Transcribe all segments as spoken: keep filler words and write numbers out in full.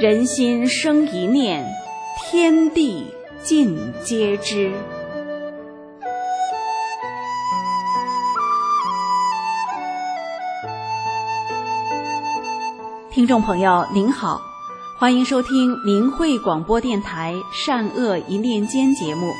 人心生一念，天地尽皆知。听众朋友您好，欢迎收听明慧广播电台善恶一念间节目。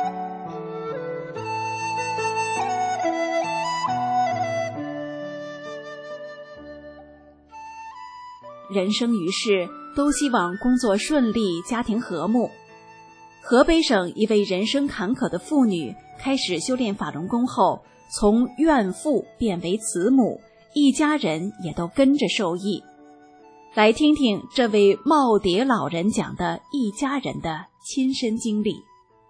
人生于世，都希望工作顺利，家庭和睦。河北省一位人生坎坷的妇女开始修炼法轮功后，从怨妇变为慈母，一家人也都跟着受益。来听听这位耄耋老人讲的一家人的亲身经历。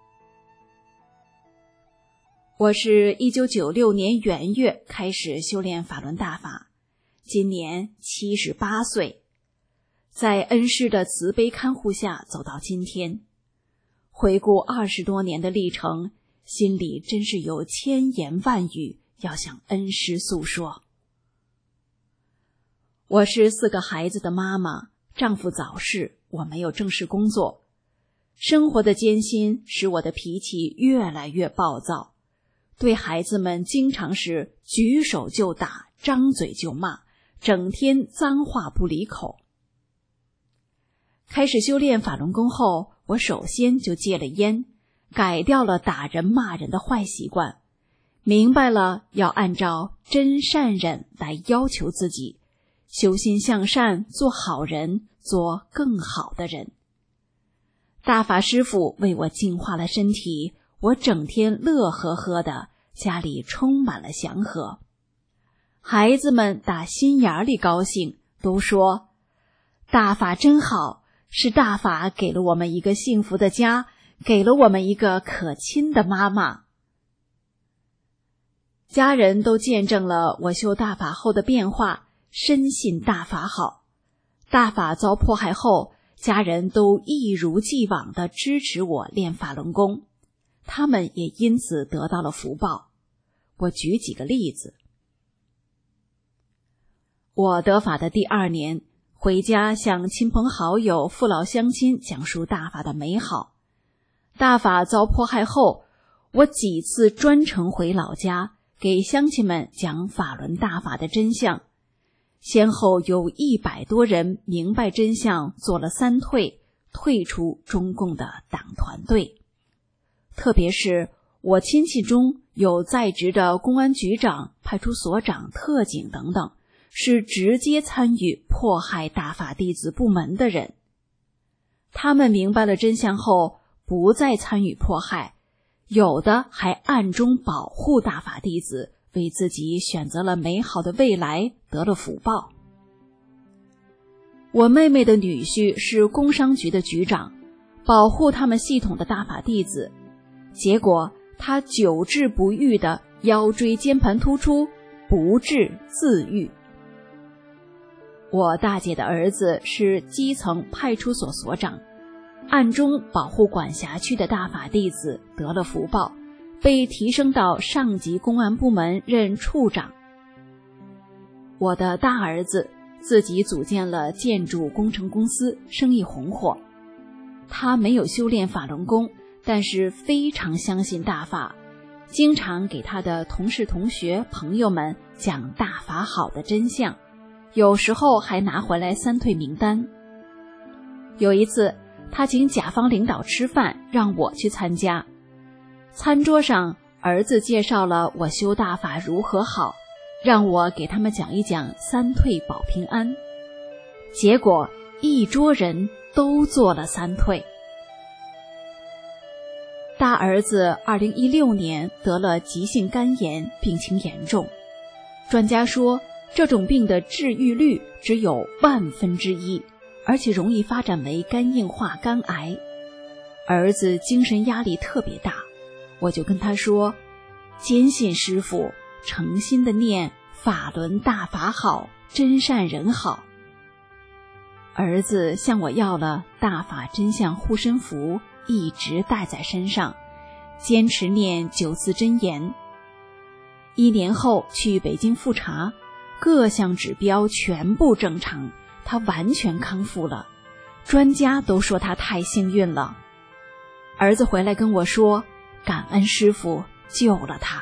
我是一九九六年元月开始修炼法轮大法，今年七十八岁。在恩师的慈悲看护下走到今天，回顾二十多年的历程，心里真是有千言万语要向恩师诉说。我是四个孩子的妈妈，丈夫早逝，我没有正式工作。生活的艰辛使我的脾气越来越暴躁，对孩子们经常是举手就打，张嘴就骂，整天脏话不离口。开始修炼法轮功后，我首先就戒了烟，改掉了打人骂人的坏习惯，明白了要按照真善忍来要求自己，修心向善，做好人，做更好的人。大法师父为我净化了身体，我整天乐呵呵的，家里充满了祥和。孩子们打心眼里高兴，都说大法真好，是大法给了我们一个幸福的家，给了我们一个可亲的妈妈。家人都见证了我修大法后的变化，深信大法好。大法遭迫害后，家人都一如既往地支持我练法轮功，他们也因此得到了福报。我举几个例子。我得法的第二年，回家向亲朋好友、父老乡亲讲述大法的美好。大法遭迫害后，我几次专程回老家，给乡亲们讲法轮大法的真相。先后有一百多人明白真相，做了三退，退出中共的党团队。特别是我亲戚中有在职的公安局长、派出所长、特警等等，是直接参与迫害大法弟子部门的人。他们明白了真相后，不再参与迫害，有的还暗中保护大法弟子，为自己选择了美好的未来，得了福报。我妹妹的女婿是工商局的局长，保护他们系统的大法弟子，结果他久治不愈的腰椎间盘突出，不治自愈。我大姐的儿子是基层派出所所长，暗中保护管辖区的大法弟子，得了福报，被提升到上级公安部门任处长。我的大儿子自己组建了建筑工程公司，生意红火。他没有修炼法轮功，但是非常相信大法，经常给他的同事、同学、朋友们讲大法好的真相，有时候还拿回来三退名单。有一次，他请甲方领导吃饭，让我去参加。餐桌上，儿子介绍了我修大法如何好，让我给他们讲一讲三退保平安。结果一桌人都做了三退。大儿子二零一六年得了急性肝炎，病情严重。专家说，这种病的治愈率只有万分之一，而且容易发展为肝硬化、肝癌。儿子精神压力特别大，我就跟他说，坚信师父，诚心的念法轮大法好，真善人好。儿子向我要了大法真相护身符，一直带在身上，坚持念九字真言。一年后去北京复查，各项指标全部正常，他完全康复了， 专家都说他太幸运了。儿子回来跟我说，感恩师父救了他。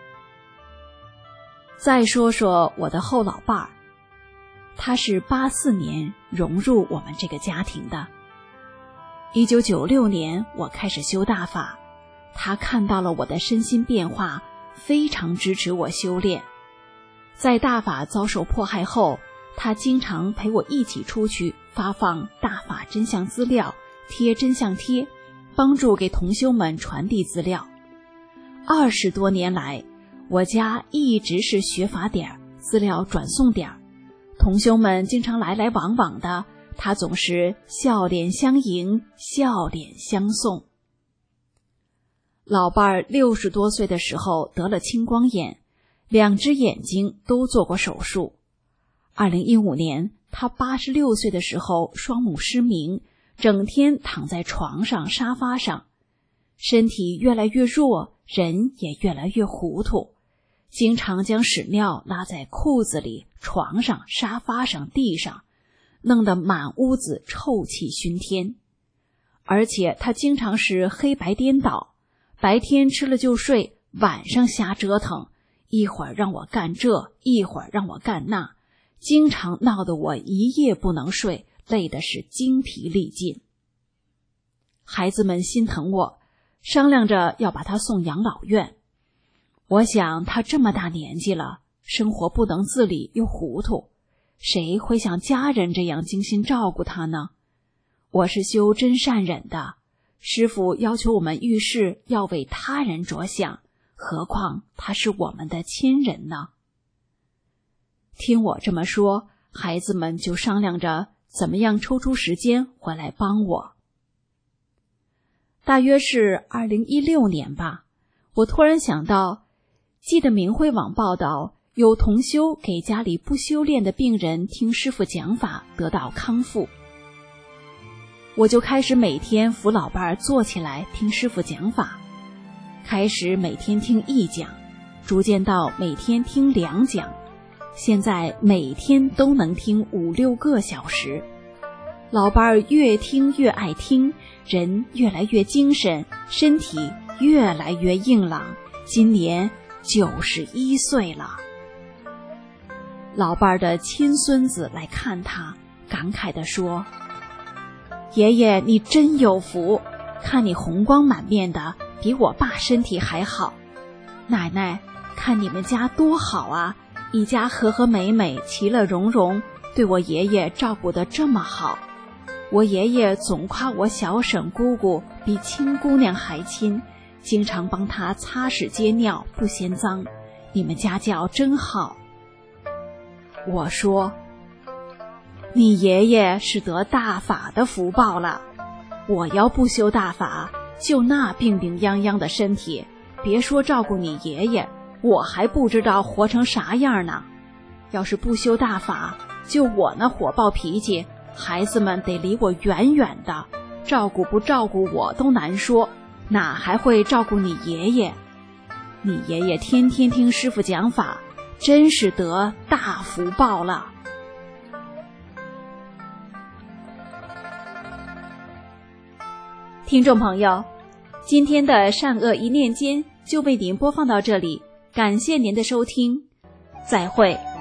再说说我的后老伴儿，他是八四年融入我们这个家庭的。一九九六年我开始修大法，他看到了我的身心变化，非常支持我修炼。在大法遭受迫害后，他经常陪我一起出去发放大法真相资料，贴真相贴，帮助给同修们传递资料。二十多年来，我家一直是学法点，资料转送点，同修们经常来来往往的，他总是笑脸相迎，笑脸相送。老伴儿六十多岁的时候得了青光眼，两只眼睛都做过手术。二零一五年，他八十六岁的时候双目失明，整天躺在床上沙发上，身体越来越弱，人也越来越糊涂，经常将屎尿拉在裤子里、床上、沙发上、地上，弄得满屋子臭气熏天。而且他经常是黑白颠倒，白天吃了就睡，晚上瞎折腾，一会儿让我干这，一会儿让我干那，经常闹得我一夜不能睡，累得是精疲力尽。孩子们心疼我，商量着要把他送养老院。我想他这么大年纪了，生活不能自理又糊涂，谁会像家人这样精心照顾他呢？我是修真善忍的，师父要求我们遇事要为他人着想，何况他是我们的亲人呢？听我这么说，孩子们就商量着怎么样抽出时间回来帮我。大约是二零一六年吧，我突然想到，记得明慧网报道有同修给家里不修炼的病人听师父讲法得到康复，我就开始每天扶老伴儿坐起来听师父讲法，开始每天听一讲，逐渐到每天听两讲，现在每天都能听五六个小时。老伴儿越听越爱听，人越来越精神，身体越来越硬朗，今年九十一岁了。老伴儿的亲孙子来看他，感慨地说，爷爷你真有福，看你红光满面的，比我爸身体还好。奶奶，看你们家多好啊，一家和和美美，其乐融融，对我爷爷照顾得这么好。我爷爷总夸我小婶姑姑比亲姑娘还亲，经常帮她擦屎接尿不嫌脏，你们家教真好。我说，你爷爷是得大法的福报了，我要不修大法，就那病病殃殃的身体，别说照顾你爷爷，我还不知道活成啥样呢。要是不修大法，就我那火爆脾气，孩子们得离我远远的，照顾不照顾我都难说，哪还会照顾你爷爷？你爷爷天天听师父讲法，真是得大福报了。听众朋友，今天的善恶一念间就为您播放到这里，感谢您的收听，再会。